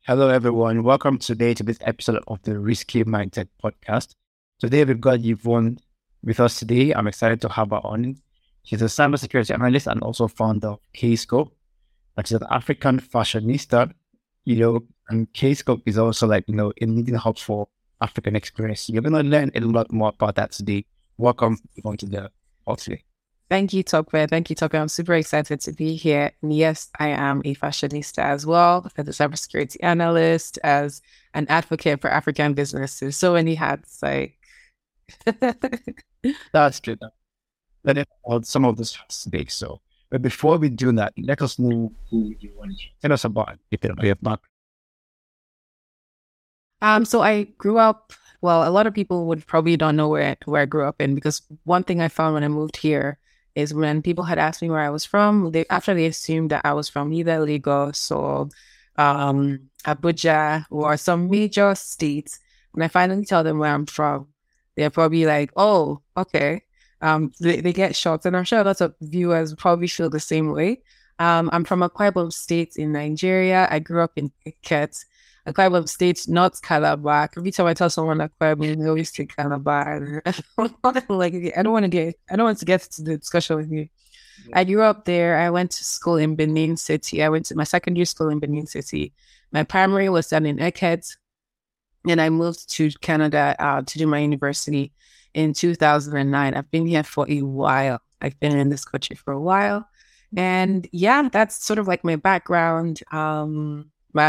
Hello, everyone. Welcome today to this episode of the Risky Mindset podcast. Today, we've got Yvonne with us today. I'm excited to have her on. She's a cybersecurity analyst and also founder of Kscope. And she's an African fashionista, and Kscope is also a leading hub for African experience. You're going to learn a lot more about that today. Welcome, Yvonne, to the pod today. Thank you, Tokwe. Thank you, Tokwe. I'm super excited to be here. And yes, I am a fashionista as well, as a cybersecurity analyst, as an advocate for African businesses. So many hats. That's true. Let it out some of this today. So, but before we do that, let us know who you want to tell us about if you don't have background. So I grew up. Well, a lot of people would probably don't know where I grew up in, because one thing I found when I moved here is when people had asked me where I was from, they assumed that I was from either Lagos or Abuja or some major states. When I finally tell them where I'm from, they're probably like, "Oh, okay." They get shocked, and I'm sure lots of viewers probably feel the same way. I'm from Akwa Ibom State in Nigeria. I grew up in Eket. Akwa Ibom State, not Calabar. Every time I tell someone Akwa Ibom, they always say Calabar. I don't want to get to the discussion with you. Yeah. I grew up there. I went to school in Benin City. I went to my secondary school in Benin City. My primary was done in Eket, and I moved to Canada to do my university in 2009. I've been here for a while. I've been in this country for a while. And yeah, that's sort of like my background. I'm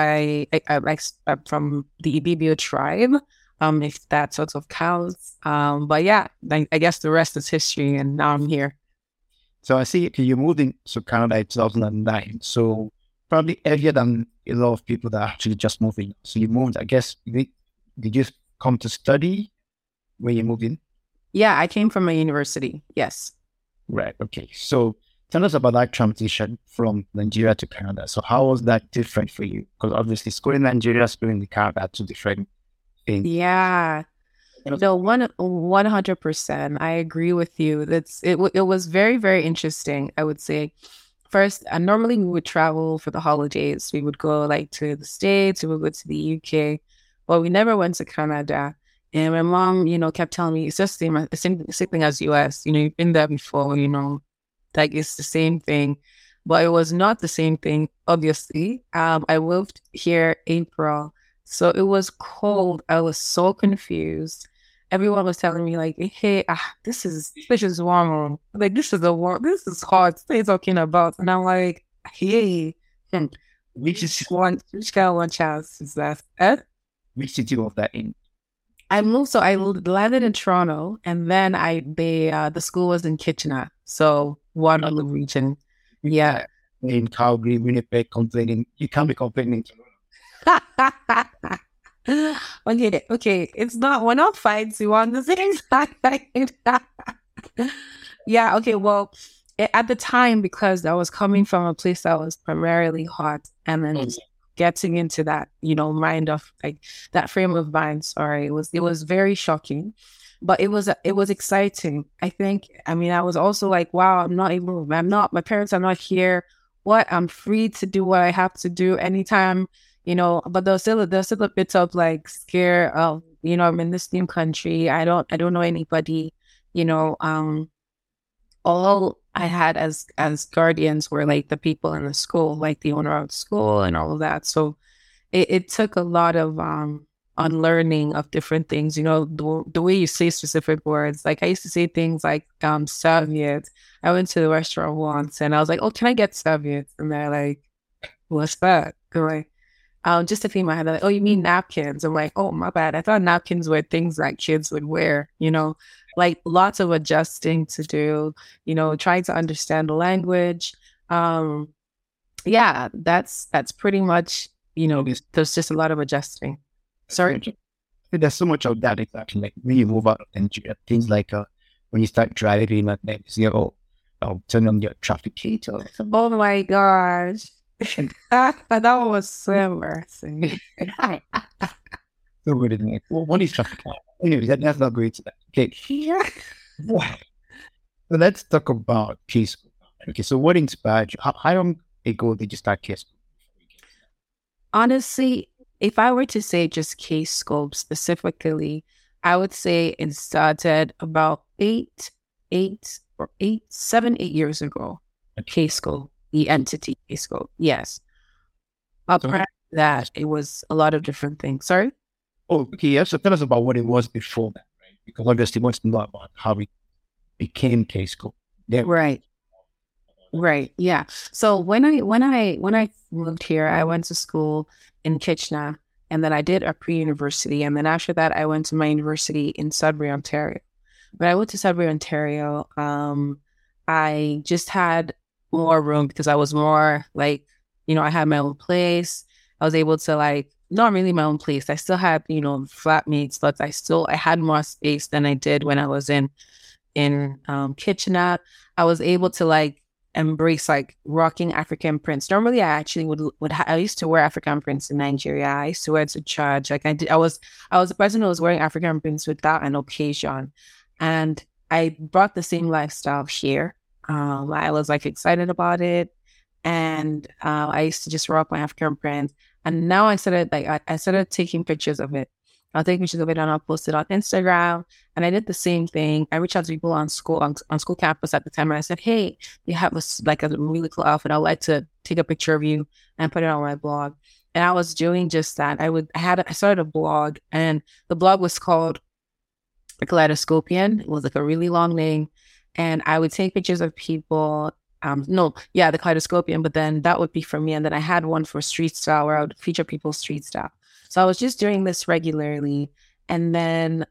from the Ibibio tribe, if that sort of counts. But yeah, I guess the rest is history, and now I'm here. So I see you moved into Canada in 2009. So probably earlier than a lot of people that are actually just moving. So you moved, I guess, did you come to study when you moved in? Yeah, I came from a university. Yes. Right. Okay. So tell us about that transition from Nigeria to Canada. So how was that different for you? Because obviously school in Nigeria, school in Canada are two different things. Yeah. No, 100%. I agree with you. It was very, very interesting, I would say. First, and normally we would travel for the holidays. We would go like to the States, we would go to the UK, but we never went to Canada. And my mom, kept telling me it's just the same thing as US. You've been there before, like it's the same thing. But it was not the same thing, obviously. I moved here April, so it was cold. I was so confused. Everyone was telling me like, "Hey, this is warm. Like this is hot. What are you talking about?" And I'm like, "Hey, which kind of one chance is that?" Which city was that in? I landed in Toronto, and then the school was in Kitchener, so one of the region. Yeah. In Calgary, Winnipeg, complaining. You can't be complaining. Okay. We're not fighting. We're on the same side. Yeah. Okay. Well, at the time, because I was coming from a place that was primarily hot, and then getting into that, mind of like that frame of mind. Sorry, it was very shocking, but it was exciting. I was also like, wow, my parents are not here. What? I'm free to do what I have to do anytime, but there's still a bit of like scare of, I'm in this new country. I don't know anybody, you know, all I had as guardians were like the people in the school, like the owner of the school and all of that. So it took a lot of unlearning of different things, the way you say specific words. Like I used to say things like serviette. I went to the restaurant once and I was like, "Oh, can I get serviette?" And they're like, "What's that?" They're like, just to clean my hand. They're like, "Oh, you mean napkins?" I'm like, "Oh, my bad. I thought napkins were things that kids would wear," like lots of adjusting to do, trying to understand the language. Yeah, that's pretty much, there's just a lot of adjusting. Sorry? There's so much of that exactly. Like when you move out and things like when you start driving, like you say, "Oh, I'll turn on your traffic light." Oh my gosh. That was so embarrassing. So good, isn't it? Well, what is traffic light? Anyway, that's not going to that. Okay. Yeah. So let's talk about case. Okay, so what inspired you? How long ago did you start case? Honestly, if I were to say just Kscope specifically, I would say it started about 7, 8 years ago. Kscope, the entity Kscope. Yes. But prior to that, it was a lot of different things. Sorry? Oh, okay. Yeah. So tell us about what it was before that, right? Because obviously, we want to know about how it became Kscope. Yeah. Right. Right. Yeah. So when I moved here, I went to school in Kitchener, and then I did a pre-university, and then after that, I went to my university in Sudbury, Ontario. When I went to Sudbury, Ontario, I just had more room because I was more like, I had my own place. I was able to not really my own place. I still had, flatmates, but I had more space than I did when I was in Kitchener. I was able to embrace rocking African prints. Normally, I actually I used to wear African prints in Nigeria. I used to wear it to church. I was the person who was wearing African prints without an occasion, and I brought the same lifestyle here. I was excited about it, and I used to just rock my African prints. And now I started I started taking pictures of it. I'll take pictures of it and I'll post it on Instagram. And I did the same thing. I reached out to people on school campus at the time, and I said, "Hey, you have a really cool outfit. I'd like to take a picture of you and put it on my blog." And I was doing just that. I started a blog, and the blog was called The Kaleidoscopian. It was a really long name, and I would take pictures of people. The Kaleidoscopian, but then that would be for me. And then I had one for street style where I would feature people's street style. So I was just doing this regularly. And then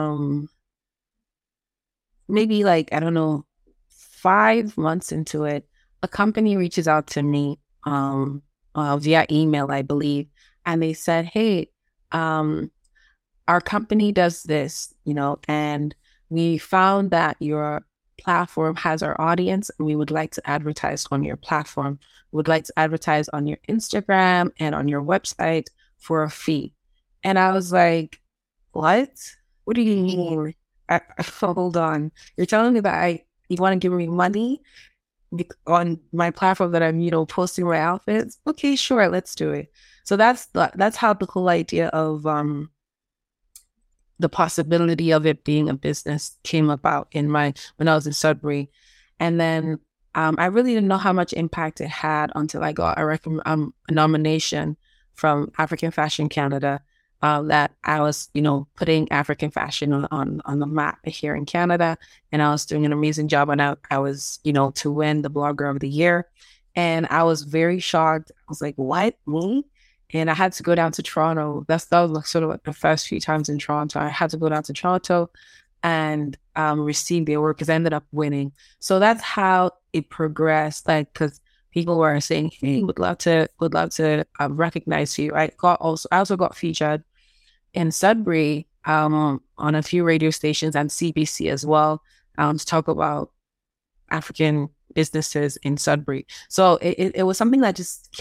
maybe I don't know, 5 months into it, a company reaches out to me via email, I believe. And they said, "Hey, our company does this, and we found that your platform has our audience, and we would like to advertise on your platform. We would like to advertise on your Instagram and on your website for a fee." And I was like, "What? What do you mean?" Hold on. You're telling me that you want to give me money on my platform that I'm, posting my outfits? Okay, sure, let's do it. So that's how the whole idea of the possibility of it being a business came about when I was in Sudbury. And then I really didn't know how much impact it had until I got a nomination from African Fashion Canada, that I was, putting African fashion on the map here in Canada. And I was doing an amazing job. And I was, to win the Blogger of the Year. And I was very shocked. I was like, "What? Me?" And I had to go down to Toronto. That was sort of the first few times in Toronto. I had to go down to Toronto and receive the award because I ended up winning. So that's how it progressed. Because people were saying, "Hey, would love to recognize you." I also got featured in Sudbury on a few radio stations and CBC as well, to talk about African businesses in Sudbury. So it was something that just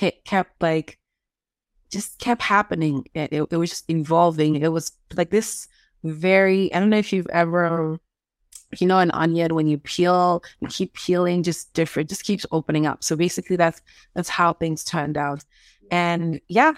kept happening. It was just evolving. It was this I don't know if you've ever, an onion, when you peel, you keep peeling, just keeps opening up. So basically that's how things turned out. And yeah,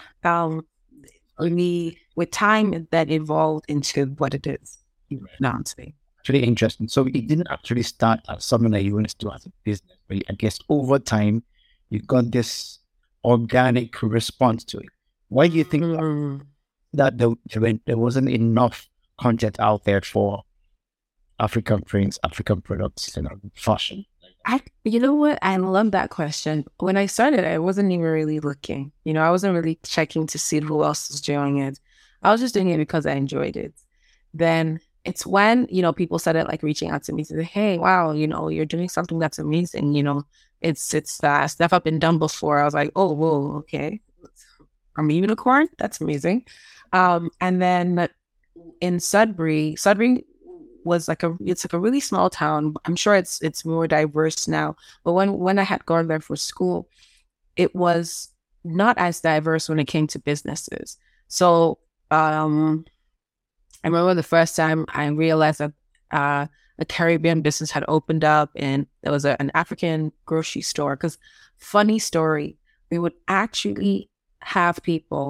with time that evolved into what it is now today. Really interesting. So it didn't actually start as something that you wanted to do as a business, but I guess over time you got this organic response to it. Why do you think that there wasn't enough content out there for African prints, African products, fashion? You know what? I love that question. When I started, I wasn't even really looking. I wasn't really checking to see who else was doing it. I was just doing it because I enjoyed it. Then it's when, people started reaching out to me to say, "Hey, wow, you're doing something that's amazing. It's stuff I've been done before." I was like, "Oh, whoa, okay. I'm a unicorn? That's amazing." And then in Sudbury was it's a really small town. I'm sure it's more diverse now. But when I had gone there for school, it was not as diverse when it came to businesses. So I remember the first time I realized that a Caribbean business had opened up, and there was an African grocery store. Because funny story, we would actually have people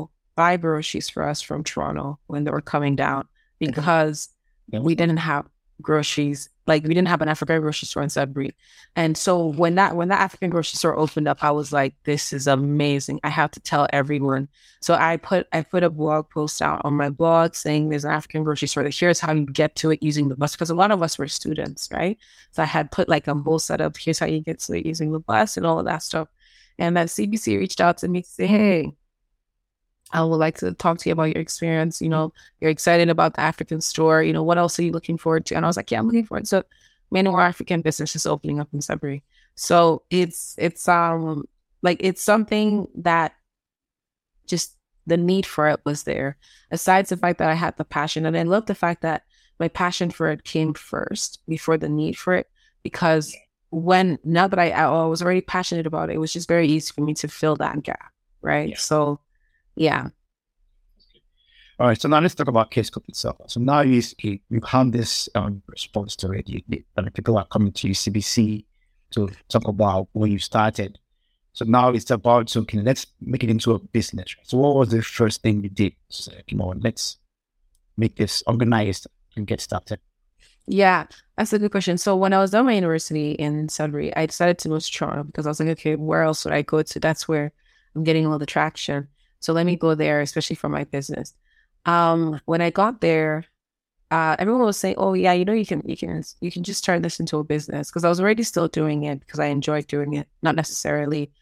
buy groceries for us from Toronto when they were coming down because we didn't have groceries. Like we didn't have an African grocery store in Sudbury. And so when that African grocery store opened up, I was like, this is amazing. I have to tell everyone. So I put a blog post out on my blog saying there's an African grocery store. Here's how you get to it using the bus, because a lot of us were students, right? So I had put like a whole setup. Here's how you get to it using the bus and all of that stuff. And that CBC reached out to me to say, hey, I would like to talk to you about your experience. You know, you're excited about the African store. You know, what else are you looking forward to? And I was like, yeah, I'm looking forward to many more African businesses opening up in Sudbury. So it's something that just the need for it was there. Aside from the fact that I had the passion, and I love the fact that my passion for it came first before the need for it, because now that I was already passionate about it, it was just very easy for me to fill that gap. Right. Yeah. So, yeah. All right. So now let's talk about Kscope itself. So now you've had this response to it. People are coming to CBC to talk about when you started. So now it's about, okay, let's make it into a business. So what was the first thing you did? So, let's make this organized and get started. Yeah, that's a good question. So when I was done my university in Sudbury, I decided to move to Toronto because I was like, okay, where else would I go to? That's where I'm getting all the traction. So let me go there, especially for my business. When I got there, everyone was saying, "Oh yeah, you can just turn this into a business." Because I was already still doing it because I enjoyed doing it, not necessarily,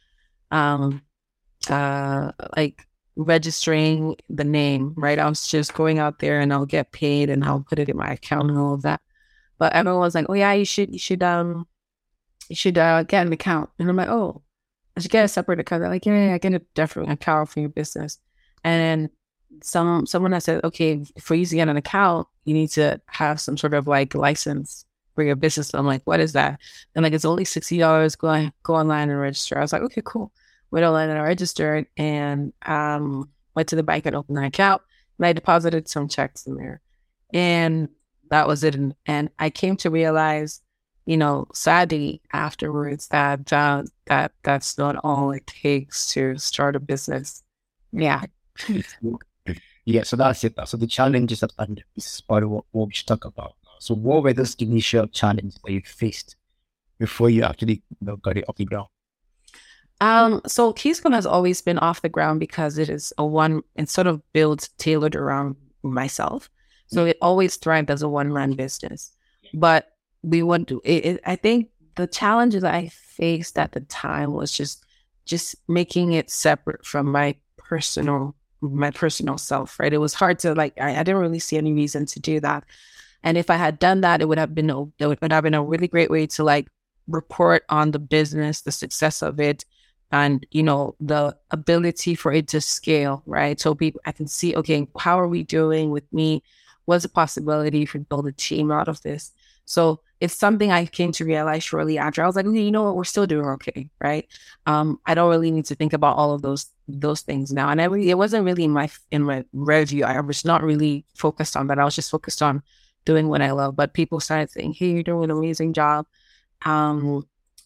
like registering the name. Right, I was just going out there and I'll get paid and I'll put it in my account and all of that. But everyone was like, "Oh yeah, you should get an account," and I'm like, "Oh, I should get a separate account." They're like, yeah, I get a different account for your business. And then someone has said, okay, for you to get an account, you need to have some sort of like license for your business. I'm like, what is that? And like, it's only $60. Go online and register. I was like, okay, cool. Went online and I registered and went to the bank and opened an account. And I deposited some checks in there. And that was it. And I came to realize, sadly afterwards that that's not all it takes to start a business. Yeah. Yeah, so that's it. So the challenges that is part of what we should talk about. So what were those initial challenges that you faced before you actually got it off the ground? So Kscope has always been off the ground because it's sort of built tailored around myself. So it always thrived as a one-man business. But we want to, I think the challenges I faced at the time was just making it separate from my personal self, right? It was hard to I didn't really see any reason to do that. And if I had done that, it would have been a really great way to report on the business, the success of it, and, the ability for it to scale, right? So I can see, okay, how are we doing with me? What's the possibility for build a team out of this? So it's something I came to realize shortly after. I was like, you know what, we're still doing okay, right? I don't really need to think about all of those things now. And it wasn't really in my review. I was not really focused on that. I was just focused on doing what I love. But people started saying, hey, you're doing an amazing job. You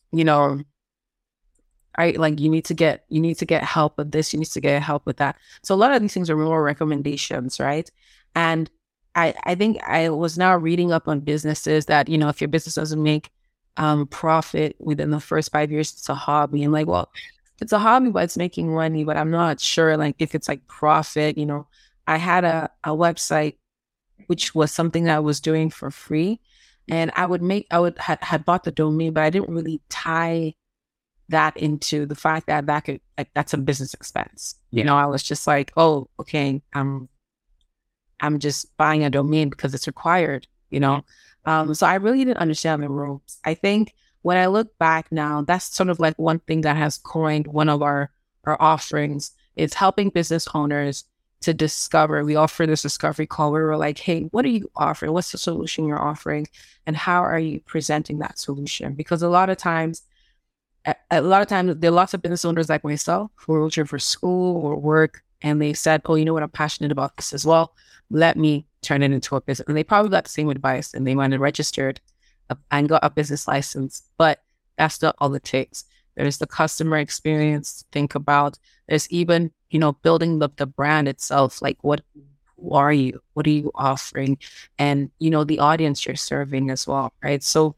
need to get help with this, you need to get help with that. So a lot of these things are more recommendations, right? And I think I was now reading up on businesses that, if your business doesn't make profit within the first 5 years, it's a hobby. And well, it's a hobby, but it's making money, but I'm not sure if it's profit. I had a website, which was something that I was doing for free. And had bought the domain, but I didn't really tie that into the fact that could that's a business expense. I was just like, oh, okay, I'm just buying a domain because it's required, So I really didn't understand the rules. I think when I look back now, that's sort of one thing that has coined one of our offerings. It's helping business owners to discover. We offer this discovery call where we're like, hey, what are you offering? What's the solution you're offering? And how are you presenting that solution? Because a lot of times, there are lots of business owners like myself who are looking for school or work, and they said, oh, you know what, I'm passionate about this as well. Let me turn it into a business. And they probably got the same advice, and they went and registered and got a business license. But that's not all it takes. There's the customer experience to think about. There's even, building the brand itself. Like, who are you? What are you offering? And, the audience you're serving as well, right? So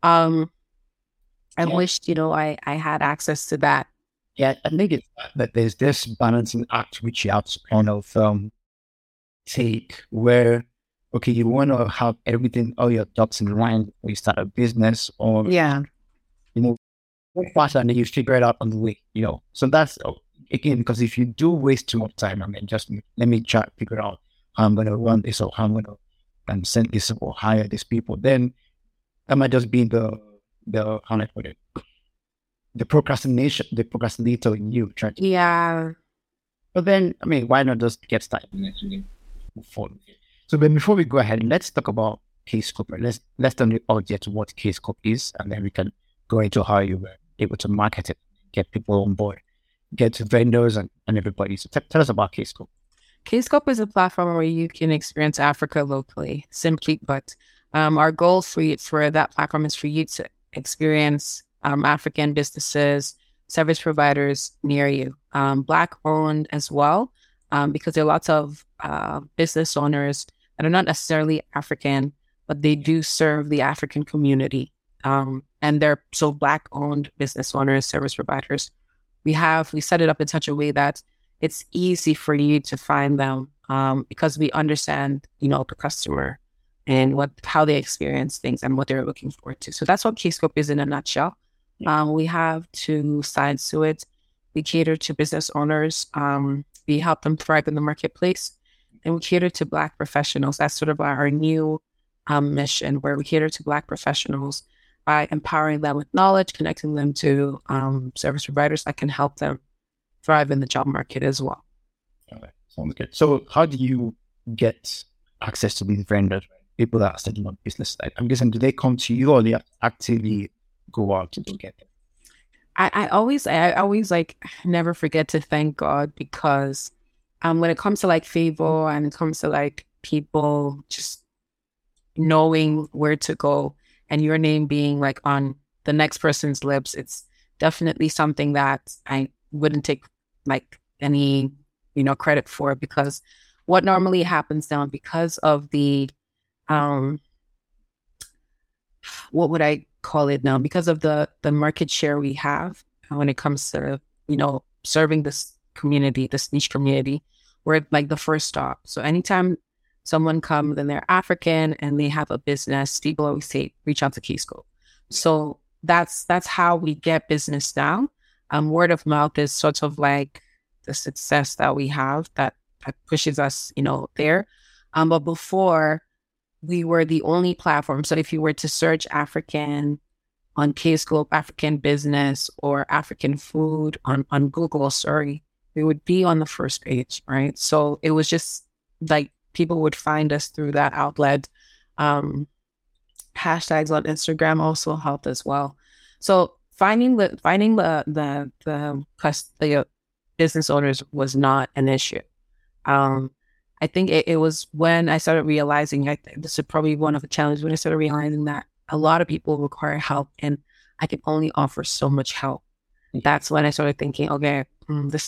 I wished, I had access to that. Yeah, I think it's that there's this balancing act which you have to kind of take where, okay, you want to have everything, all your ducks in line when you start a business, or faster, and then you figure it out on the way, So that's, again, because if you do waste too much time, just let me try to figure out how I'm going to run this, or how I'm going to send this or hire these people, then that might just be the how I put it, the procrastinator in you trying to. Yeah. But then, why not just get started and actually move forward? So then before we go ahead, let's talk about Kscope. Let's tell the audience what Kscope is, and then we can go into how you were able to market it, get people on board, get vendors and everybody. So tell us about Kscope. Kscope is a platform where you can experience Africa locally, simply put. Our goal for that platform is for you to experience African businesses, service providers near you, Black-owned as well, because there are lots of business owners that are not necessarily African, but they do serve the African community. And they're so Black-owned business owners, service providers. We set it up in such a way that it's easy for you to find them because we understand, the customer and how they experience things and what they're looking forward to. So that's what Kscope is in a nutshell. We have two sides to it. We cater to business owners. We help them thrive in the marketplace, and we cater to Black professionals. That's sort of our new mission, where we cater to Black professionals by empowering them with knowledge, connecting them to service providers that can help them thrive in the job market as well. Okay, sounds good. So how do you get access to these vendors, people that are setting up business? I'm guessing, do they come to you, or they actively go out to get them? I always never forget to thank God, because when it comes to favor, and it comes to people just knowing where to go and your name being on the next person's lips, it's definitely something that I wouldn't take any credit for, because what normally happens now, because of the what would I call it now, because of the market share we have when it comes to serving this community, this niche community, we're the first stop. So anytime someone comes and they're African and they have a business, people always say reach out to Kscope. So that's how we get business now. Word of mouth is sort of the success that we have that pushes us there. But before, we were the only platform. So if you were to search African on Kscope, African business, or African food on Google, we would be on the first page, right? So it was just people would find us through that outlet. Hashtags on Instagram also helped as well. So finding the business owners was not an issue. I think it was when I started realizing, this is probably one of the challenges, when I started realizing that a lot of people require help and I can only offer so much help. That's when I started thinking, okay, this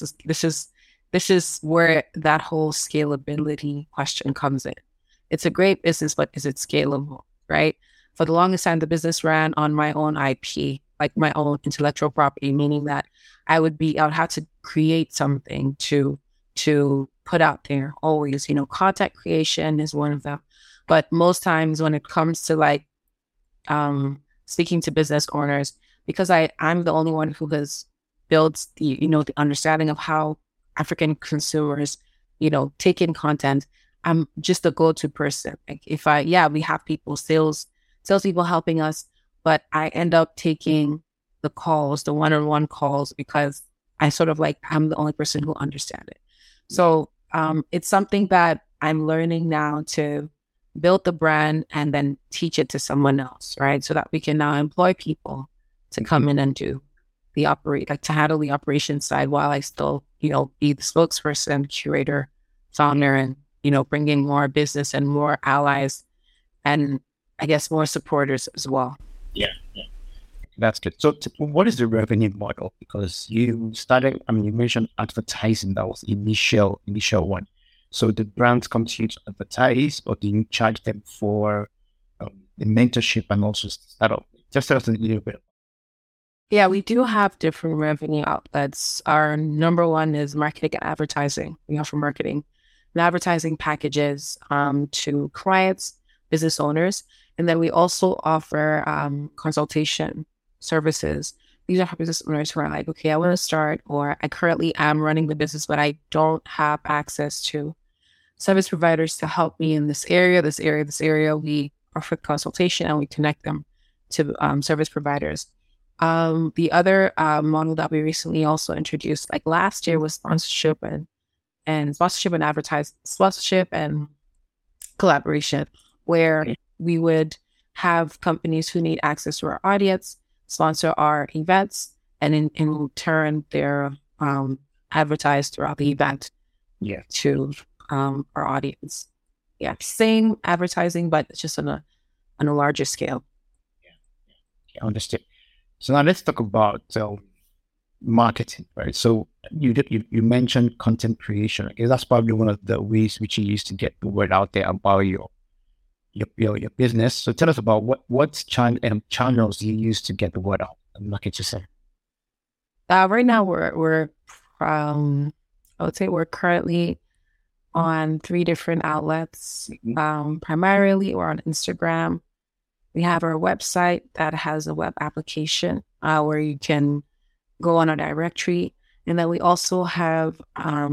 is where that whole scalability question comes in. It's a great business, but is it scalable, right? For the longest time, the business ran on my own IP, my own intellectual property, meaning that I would have to create something to put out there always. Content creation is one of them. But most times when it comes to speaking to business owners, because I'm the only one who has built the understanding of how African consumers, take in content, I'm just a go-to person. We have people, salespeople helping us, but I end up taking the calls, the one-on-one calls, because I sort of I'm the only person who understands it. So it's something that I'm learning now to build the brand and then teach it to someone else, right? So that we can now employ people to come in and do the to handle the operation side, while I still, be the spokesperson, curator, founder, and, bring in more business and more allies, and I guess more supporters as well. Yeah. That's good. So what is the revenue model? Because you started, you mentioned advertising. That was initial one. So the brands come to you to advertise, or do you charge them for the mentorship and also startup? Just tell us a little bit. Yeah, we do have different revenue outlets. Our number one is marketing and advertising. We offer marketing and advertising packages to clients, business owners. And then we also offer consultation services. These are for business owners who are like, okay, I want to start, or I currently am running the business, but I don't have access to service providers to help me in this area. We offer consultation and we connect them to service providers. The other model that we recently also introduced, like last year, was sponsorship and collaboration, where we would have companies who need access to our audience sponsor our events, and in turn, they're advertised throughout the event to our audience. Yeah, same advertising, but it's just on a larger scale. Yeah, understood. So now let's talk about marketing, right? So you mentioned content creation. I guess that's probably one of the ways which you use to get the word out there about your business. So tell us about what channels you use to get the word out and market yourself. Right now we're I would say we're currently on 3 different outlets. Primarily we're on Instagram. We have our website that has a web application where you can go on a directory, and then we also have our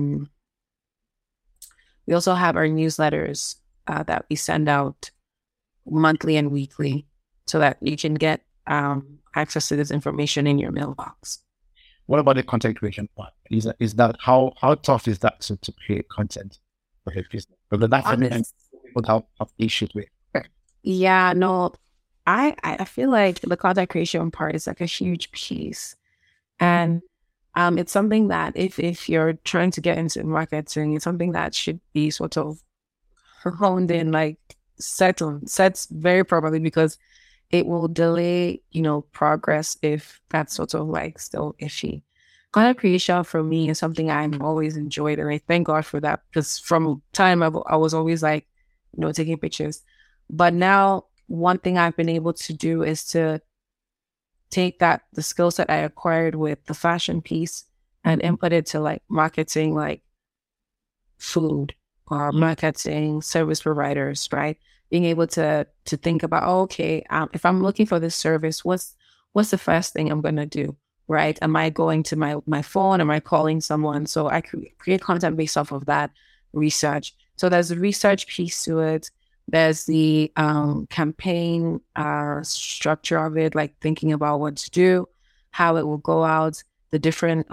newsletters that we send out monthly and weekly, so that you can get access to this information in your mailbox. What about the content creation part? Is that how tough is that to create content for your business? Because that's something people have issues with. Yeah, no. I feel like the content creation part is like a huge piece. And it's something that if you're trying to get into marketing, it's something that should be sort of honed in, like sets very properly, because it will delay, progress if that's sort of like still iffy. Content creation for me is something I've always enjoyed, and I thank God for that, because from time I was always like, taking pictures. But now one thing I've been able to do is to take the skill set I acquired with the fashion piece and input it to like marketing, like food or marketing service providers, right? Being able to think about, if I'm looking for this service, what's the first thing I'm going to do, right? Am I going to my phone? Am I calling someone? So I create content based off of that research. So there's a research piece to it. There's the campaign structure of it, like thinking about what to do, how it will go out, the different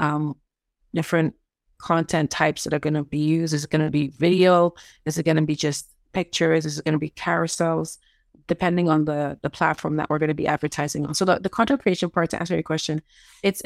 content types that are going to be used. Is it going to be video? Is it going to be just pictures? Is it going to be carousels? Depending on the platform that we're going to be advertising on. So the content creation part, to answer your question, it's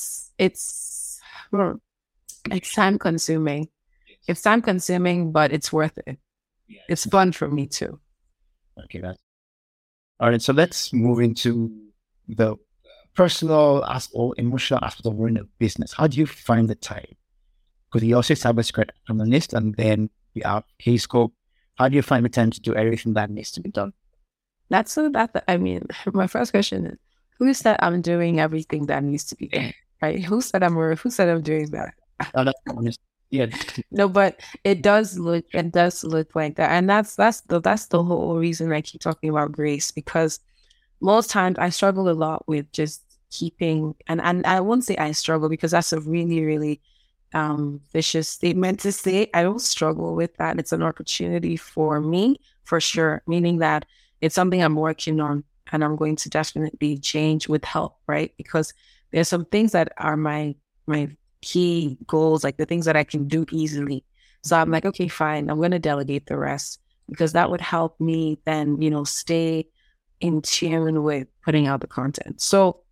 time consuming. It's time consuming, but it's worth it. It's fun for me too. Okay, all right. So let's move into the personal or emotional aspect of running a business. How do you find the time? Because you also cybersecurity analyst, and then you have Kscope. How do you find the time to do everything that needs to be done? My first question is, who said I'm doing everything that needs to be done? Right? Who said I'm doing that? That's honest. Yeah. No, but it does look like that. And that's the whole reason I keep talking about grace, because most times I struggle a lot with just keeping, and I won't say I struggle, because that's a really, really vicious statement to say. I don't struggle with that. It's an opportunity for me, for sure, meaning that it's something I'm working on, and I'm going to definitely change with help, right? Because there's some things that are my key goals, like the things that I can do easily. So I'm like, okay, fine, I'm going to delegate the rest, because that would help me then, stay in tune with putting out the content. So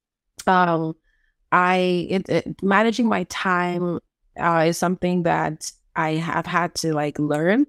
managing my time is something that I have had to like learn,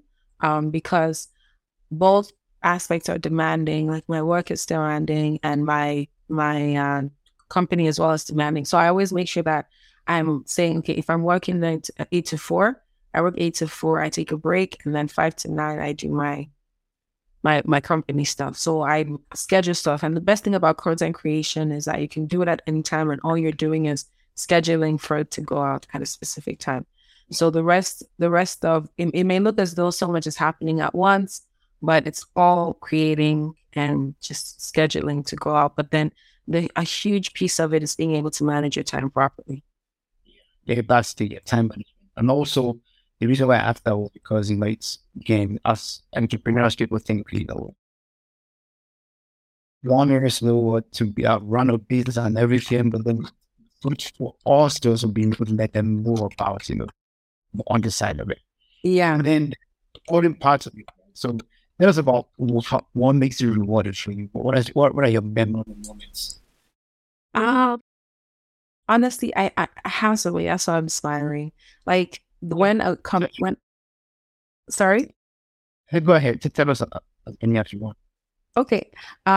because both aspects are demanding. Like my work is demanding, and my company as well as demanding. So I always make sure that I'm saying, okay, if I'm working 8 to 4, I work 8 to 4, I take a break, and then 5 to 9, I do my company stuff. So I schedule stuff. And the best thing about content creation is that you can do it at any time, and all you're doing is scheduling for it to go out at a specific time. So the rest of it may look as though so much is happening at once, but it's all creating and just scheduling to go out. But then a huge piece of it is being able to manage your time properly. Yeah, that's the time management. And also, the reason why I asked that was because, it's, again, as entrepreneurs, people think, one is to be run a business and everything, but then which for us to also be able to let them know about, on the side of it. Yeah. And then the important parts of it. So tell us about what makes you rewarded for you. What are your memorable moments? Honestly, I have something that's so inspiring. Like sorry? Hey, go ahead. Tell us any if you want. Okay.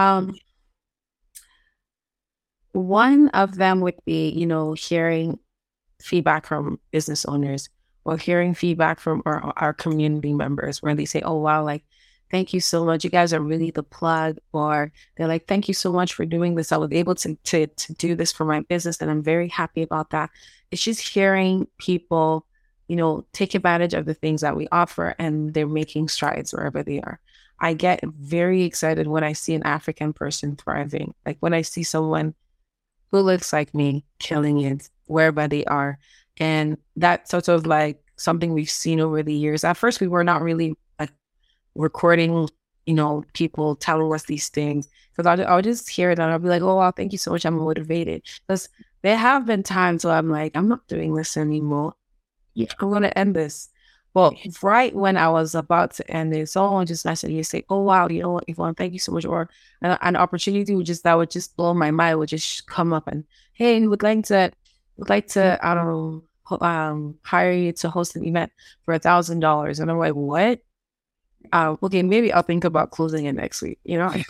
One of them would be, hearing feedback from business owners or hearing feedback from our community members where they say, oh, wow, like, thank you so much. You guys are really the plug. Or they're like, thank you so much for doing this. I was able to do this for my business, and I'm very happy about that. It's just hearing people, take advantage of the things that we offer, and they're making strides wherever they are. I get very excited when I see an African person thriving. Like when I see someone who looks like me killing it wherever they are. And that's sort of like something we've seen over the years. At first, we were not really like recording, people telling us these things. Because I'll just hear it and I'll be like, oh, wow, thank you so much. I'm motivated. Because there have been times where I'm like, I'm not doing this anymore. Yeah. I'm going to end this. Well, right when I was about to end it, someone just messaged me, say, oh, wow, you know what, Yvonne, thank you so much. Or an opportunity that would just blow my mind, would just come up and, hey, we would like to, I don't know, hire you to host an event for $1,000. And I'm like, what? Okay, maybe I'll think about closing it next week,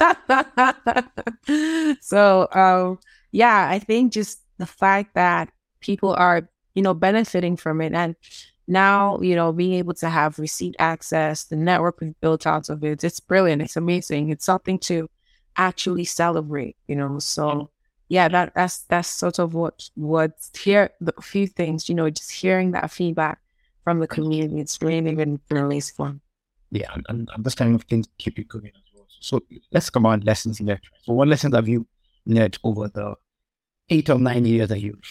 So, yeah, I think just the fact that people are, benefiting from it. And now, being able to have receipt access, the network we've built out of it, it's brilliant. It's amazing. It's something to actually celebrate, So yeah, that's sort of what's here. The few things, just hearing that feedback from the community, it's really been really fun. Yeah, and this kind of things keep you going as well. So let's come on lessons learned. So what lessons have you learned over the 8 or 9 years that you've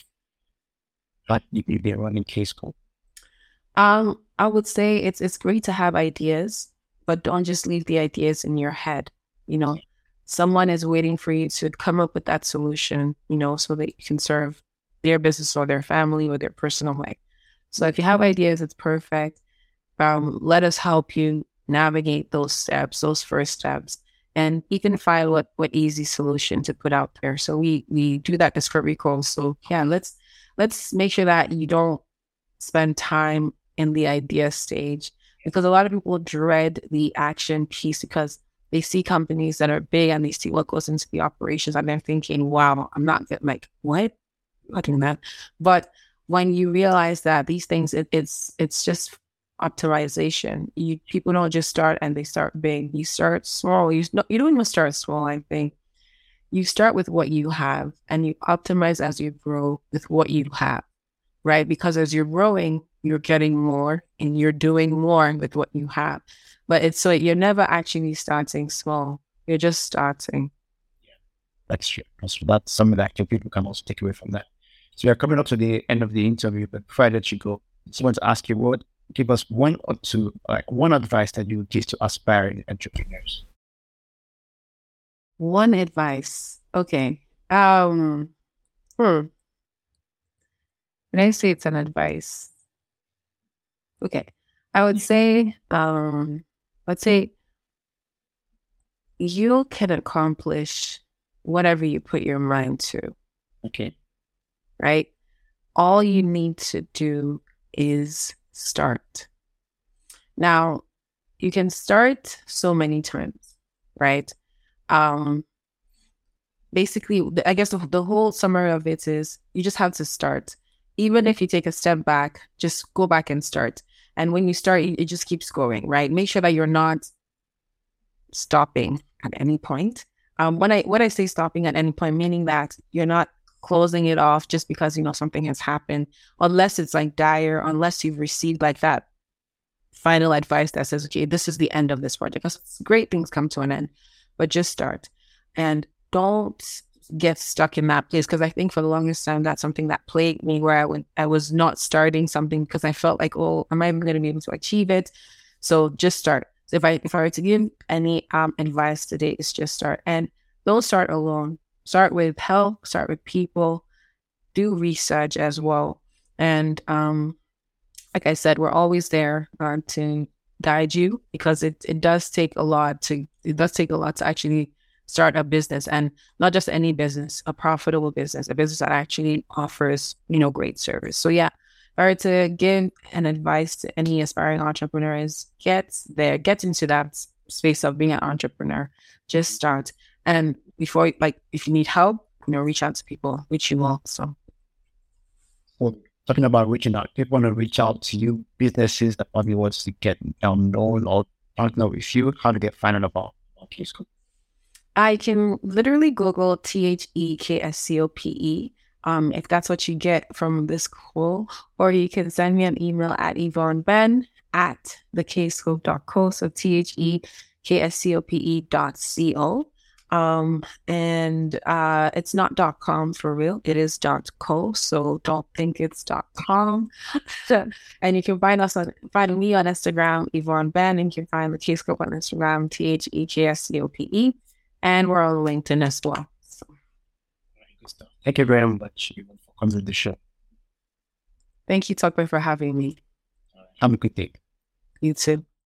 been running K-School? I would say it's great to have ideas, but don't just leave the ideas in your head. Someone is waiting for you to come up with that solution, so that you can serve their business or their family or their personal life. So if you have ideas, it's perfect. Let us help you navigate those steps, those first steps, and you can find what easy solution to put out there. So we do that discovery call. So yeah, let's make sure that you don't spend time in the idea stage, because a lot of people dread the action piece because they see companies that are big and they see what goes into the operations and they're thinking, wow, I'm not like, what? I'm not doing that. But when you realize that these things, it's just optimization. People don't just start and they start big. You start small. You don't even start small, I think. You start with what you have and you optimize as you grow with what you have, right? Because as you're growing, you're getting more and you're doing more with what you have. But so you're never actually starting small. You're just starting. Yeah, that's true. That's something that people can also take away from that. So we are coming up to the end of the interview, but before I let you go, I just want to ask you, give us one or two, one advice that you would give to aspiring entrepreneurs. One advice. Okay. When I say it's an advice, okay, I would say, let's say you can accomplish whatever you put your mind to. Okay. Right? All you need to do is start. Now, you can start so many times, right? basically, I guess the whole summary of it is you just have to start. Even if you take a step back, just go back and start. And when you start, it just keeps going, right? Make sure that you're not stopping at any point. When I say stopping at any point, meaning that you're not closing it off just because, you know, something has happened, unless it's like dire, unless you've received like that final advice that says, okay, this is the end of this project. Because great things come to an end, but just start and don't get stuck in that place. Because I think for the longest time, that's something that plagued me, where I was not starting something because I felt like, oh, am I going to be able to achieve it? So just start. So if I were to give any advice today, it's just start, and don't start alone. Start with help. Start with people. Do research as well, and like I said, we're always there to guide you, because it does take a lot to actually start a business, and not just any business, a profitable business, a business that actually offers, you know, great service. So yeah, if I were to give an advice to any aspiring entrepreneurs, get into that space of being an entrepreneur. Just start, and before, like, if you need help, you know, reach out to people, which you will. So. Well, talking about reaching out, people want to reach out to you, businesses that probably wants to get known or partner with you. How do they find out about Kscope? I can literally Google THEKSCOPE, if that's what you get from this call, or you can send me an email at yvonneben@thekscope.co. So THEKSCOPE.co. And it's not .com for real. It is .co. So don't think it's .com. And you can find me on Instagram, Yvonne Ben, and you can find the Kscope on Instagram, THEKSCOPE. And we're on LinkedIn as well. So. Thank you very much for coming to the show. Thank you, Tokwe, for having me. Have a good day. You too.